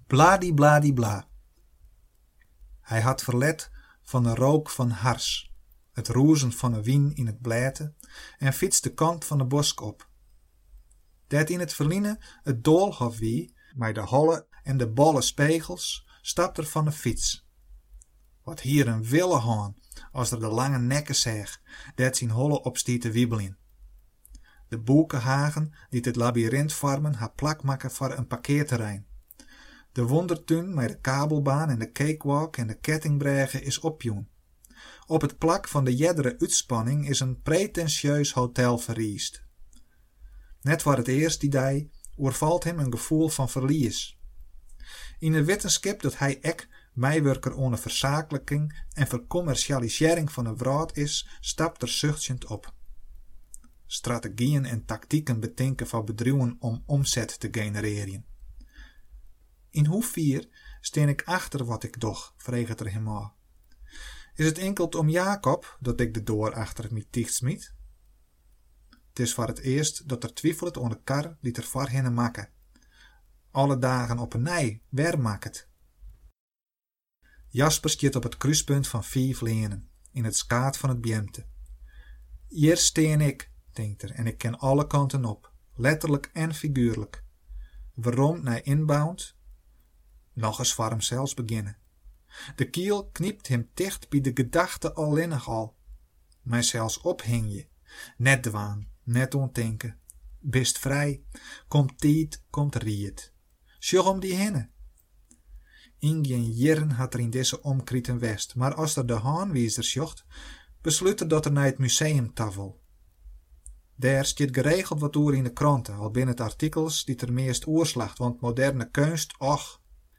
Bladibladibla. Hij had verlet van de rook van hars, het roezen van de wien in het blijten en fietst de kant van de bosk op. Dat in het verliezen het doolhof wie, met de holle en de bolle spegels, stapt er van de fiets. Wat hier een wille haan, als er de lange nekken zeg, dat zijn holle opstiet te wiebelen. De boekenhagen die het labyrint vormen, haar plak maken voor een parkeerterrein. De wondertuin met de kabelbaan en de cakewalk en de kettingbregen is opjoen. Op het plak van de jeddere uitspanning is een pretentieus hotel verriest. Net voor het eerst die dag oorvalt hem een gevoel van verlies. In de wetenschap dat hij ek meewerker onder verzakelijking en vercommercialisering van een wraad is, stapt er zuchtend op. Strategieën en tactieken bedenken van bedrijven om omzet te genereren. In hoevier steen ik achter wat ik doch, vreeg er hem aan. Is het enkel om Jacob dat ik de door achter mij dicht smiet? Het is voor het eerst dat er twijfelt aan de kar die er voor hen maken. Alle dagen op een nij, waar maakt het? Jasper stiet op het kruispunt van 5 lenen, in het skaat van het bjemte. Hier steen ik, denkt er, en ik ken alle kanten op, letterlijk en figuurlijk. Waarom naar inbound? Nog eens voor hem zelfs beginnen. De kiel kniept hem dicht bij de gedachte alleenig al. Maar zelfs ophing je. Net dwaan, net ontdenken. Bist vrij, komt tijd, komt riet. Sjog om die henne. Ingeen jaren had er in deze omkrieten west, maar als er de haanwiezer sjocht, besluit er dat er naar het museum tafel. Daar stiet geregeld wat oer in de kranten, al binnen het artikels die er meest oorslacht, want moderne kunst, och.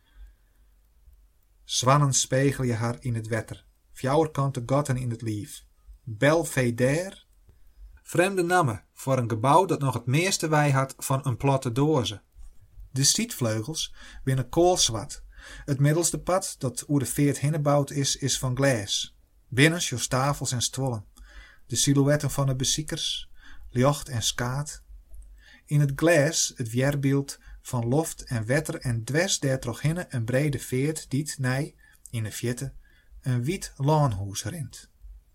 Zwannen spiegel je haar in het wetter, fjouwerkante gatten in het lief. Belvedere? Vreemde namen voor een gebouw dat nog het meeste wij had van een platte doze. De zietvleugels binnen koolzwart. Het middelste pad dat oer de veert hinnebouwd is van glas. Binnen sjo's tafels en stollen. De silhouetten van de beziekers, ljocht en skaat. In het glas het weerbeeld van loft en wetter en dwers daar toch hinne een brede veert die nij, in de vjette, een wit laanhoes rint.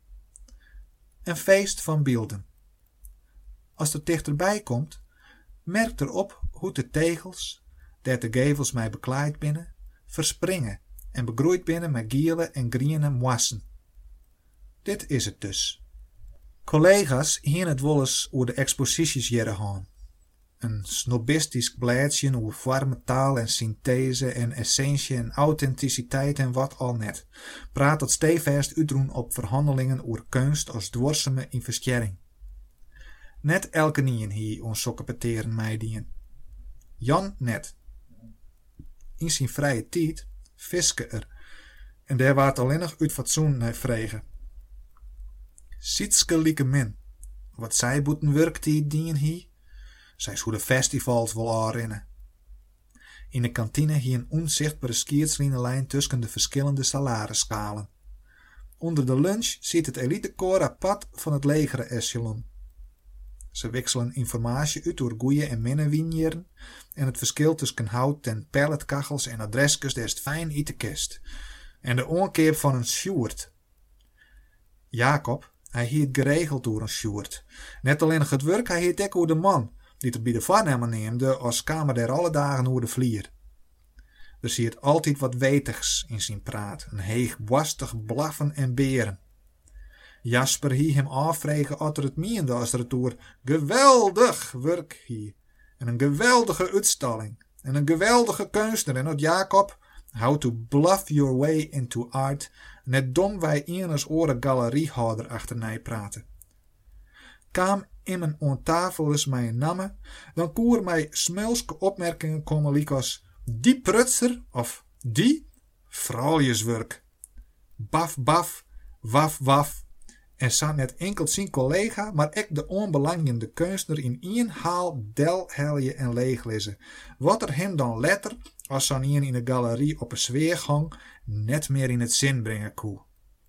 Een feest van beelden. Als het dichterbij komt, merkt er op hoe de tegels, daar de gevels mij beklaaid binnen, verspringen en begroeid binnen met giele en groene moassen. Dit is het dus. Collega's hien het wel eens oer de exposities jere gaan. Een snobistisch blaadje oer warme taal en synthese en essentie en authenticiteit en wat al net. Praat dat stevast uitroen op verhandelingen oer kunst als dwarseme investering. Net elke nien hier ons sokke peteren meidien. Jan net. In zijn vrije tijd viske er. En daar waart alleen nog uit fatsoen naar vregen. Sietske lieke min. Wat zij boeten werktijd dien hier. Zij hoe de festivals wel aanrennen. In de kantine hier een onzichtbare skiertslijnenlijn tussen de verschillende salarisschalen. Onder de lunch ziet het elitekoor apart van het legere echelon. Ze wisselen informatie uit door goeie en minnenwinjeren en het verschil tussen hout en pelletkachels en adresjes daar is fijn uit de kist. En de onkeer van een sjoerd. Jacob, hij hield geregeld door een sjoerd. Net alleen het werk, hij hield ook over de man, die het bij de waarnemer neemde als kamer der alle dagen over de vlier. Er zie het altijd wat wetigs in zijn praat, een heegborstig blaffen en beren. Jasper hie hem afvregen wat er het meende als er het door geweldig werk hie. En een geweldige uitstalling. En een geweldige kunstenaar. En dat Jacob, how to bluff your way into art, net dom wij eners oren galeriehouder achternij praten. Kam in mijn on tafel is mijn namen, dan koer mij smulske opmerkingen komen likos die prutser of die vraaljeswerk. Baf baf, waf waf. En zat net enkel zijn collega, maar ook de onbelangende kunstenaar in één haal delhelje en leeglezen. Wat er hem dan letter, als zo'n een in de galerie op een sfeergang, net meer in het zin brengen koe.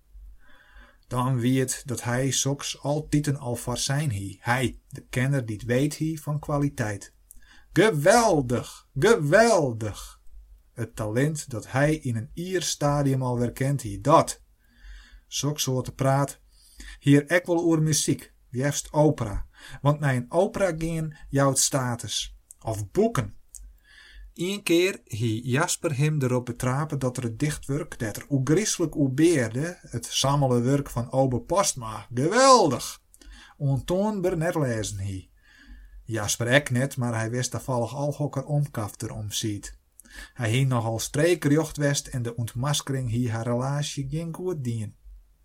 Dan wie het dat hij soks altijd al voor zijn hie. Hij, de kenner die het weet hie van kwaliteit. Geweldig, geweldig. Het talent dat hij in een ier stadium al weer kent hie, dat. Zulk soorten praat. Hier ek wel oer muziek, liefst opera. Want naar een opera gaan jouwt status. Of boeken. Eén keer hie Jasper hem erop betrapen dat er het dichtwerk dat er oegrieselijk beerde, het sammelen werk van Obe Postma, geweldig, ontoonbaar net lezen hie. Jasper ek net, maar hij wist toevallig al hokker omkafter omziet. Hij hie nogal streekjocht west en de ontmaskering hie haar relatie geen goed dien.